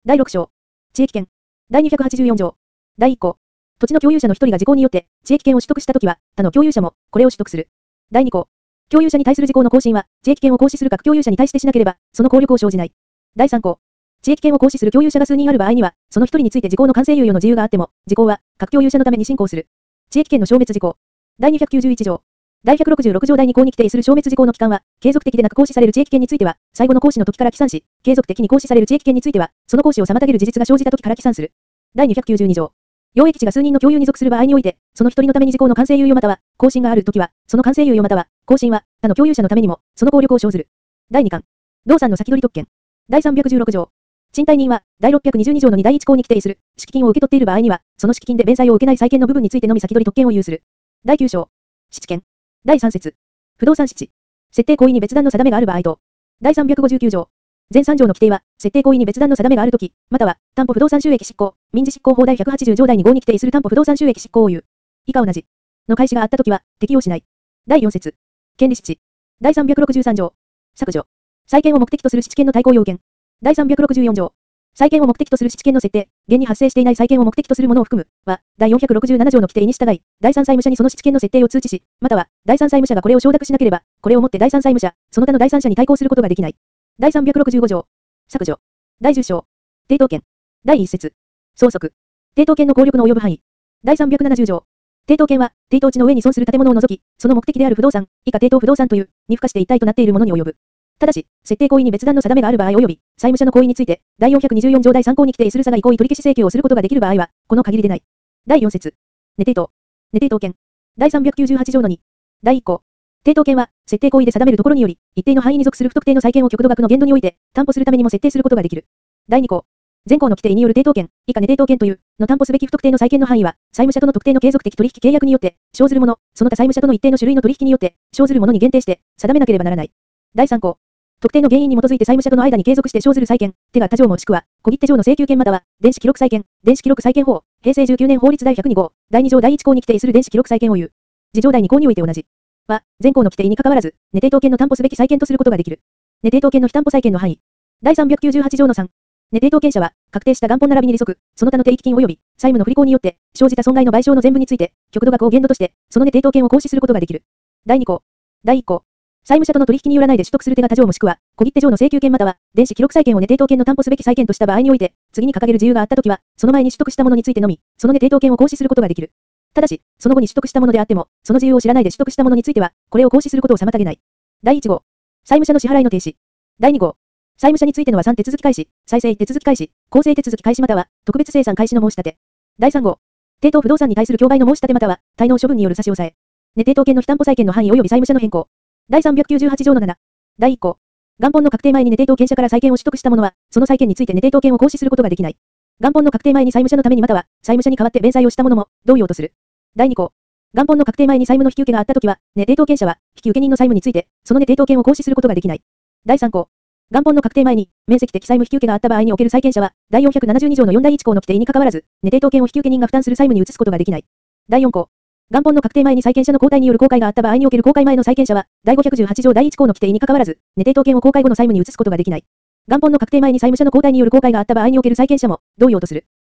第6章。地域権。第284条。第1項。土地の共有者の一人が時効によって地域権を取得したときは、他の共有者もこれを取得する。第2項。共有者に対する時効の更新は、地域権を行使する各共有者に対してしなければ、その効力を生じない。第3項。地域権を行使する共有者が数人ある場合には、その一人について時効の完成猶予の自由があっても、時効は各共有者のために進行する。地域権の消滅時効。第291条。第166条第2項に規定する消滅時効の期間は、継続的でなく行使される地域権については、最後の行使の時から起算し、継続的に行使される地域権については、その行使を妨げる事実が生じた時から起算する。第292条。領域地が数人の共有に属する場合において、その一人のために時効の完成猶予または、更新があるときは、その完成猶予または、更新は、他の共有者のためにも、その効力を生ずる。第2巻。動産の先取り特権。第316条。賃貸人は、第622条の2第1項に規定する、敷金を受け取っている場合には、その敷金で弁済を受けない債権の部分についてのみ先取り特権を有する。第9章。質権。第3節。不動産質。設定行為に別段の定めがある場合と。第359条。前3条の規定は、設定行為に別段の定めがあるとき、または、担保不動産収益執行、民事執行法第180条第2号に規定する担保不動産収益執行を有。以下同じ。の開始があったときは、適用しない。第4節。権利質。第363条。削除。債権を目的とする質権の対抗要件。第364条。債権を目的とする質権の設定、現に発生していない債権を目的とするものを含む、は、第467条の規定に従い、第三債務者にその質権の設定を通知し、または、第三債務者がこれを承諾しなければ、これをもって第三債務者、その他の第三者に対抗することができない。第365条。削除。第10章。抵当権。第1節。相続。抵当権の効力の及ぶ範囲。第370条。抵当権は、抵当地の上に存する建物を除き、その目的である不動産、以下抵当不動産という、に付加して一体となっているものに及ぶ。ただし、設定行為に別段の定めがある場合及び、債務者の行為について、第424条第3項に規定する差が行為取消請求をすることができる場合は、この限りでない。第4節。値抵当。値抵当権。第398条の2。第1項。抵当権は、設定行為で定めるところにより、一定の範囲に属する不特定の債権を極度額の限度において、担保するためにも設定することができる。第2項。前項の規定による抵当権、以下値抵当権という、の担保すべき不特定の債権の範囲は、債務者との特定の継続的取引契約によって、生ずるもの、その他債務者との一定の種類の取引によって、生ずるものに限定して、定めなければならない。第3項。特定の原因に基づいて債務者との間に継続して生ずる債権、手が他条もしくは、小切手上の請求権または、電子記録債権、電子記録債権法、平成19年法律第102号、第2条第1項に規定する電子記録債権を有。次条第2項において同じ。は、前項の規定に関わらず、値抵当権の担保すべき債権とすることができる。値抵当権の非担保債権の範囲。第398条の3。値抵当権者は、確定した元本並びに利息、その他の定期金及び、債務の不履行によって、生じた損害の賠償の全部について、極度額を限度として、その値抵当権を行使することができる。第2項。第1項。債務者との取引によらないで取得する手が他条もしくは、小切手上の請求権または、電子記録債権を値抵当権の担保すべき債権とした場合において、次に掲げる自由があったときは、その前に取得したものについてのみ、その値抵当権を行使することができる。ただし、その後に取得したものであっても、その自由を知らないで取得したものについては、これを行使することを妨げない。第1号。債務者の支払いの停止。第2号。債務者についての和算手続き開始、再生手続き開始、公正手続き開始または、特別清算開始の申し立て。第3号。抵当不動産に対する競売の申し立てまたは、滞納処分による差し押さえ。値抵当権の非担保債権の範囲及び債務者の変更。第398条の7。第1項。元本の確定前に値抵当権者から債権を取得した者は、その債権について値抵当権を行使することができない。元本の確定前に債務者のためにまたは、債務者に代わって弁済をした者も、同様とする。第2項。元本の確定前に債務の引き受けがあったときは、値抵当権者は、引き受け人の債務について、その値抵当権を行使することができない。第3項。元本の確定前に、面積的債務引き受けがあった場合における債権者は、第472条の4第1項の規定に関わらず、値抵当権を引き受け人が負担する債務に移すことができない。第4項。元本の確定前に債権者の交代による公開があった場合における公開前の債権者は、第518条第1項の規定に関わらず、値抵当権を公開後の債務に移すことができない。元本の確定前に債務者の交代による公開があった場合における債権者も、同様とする。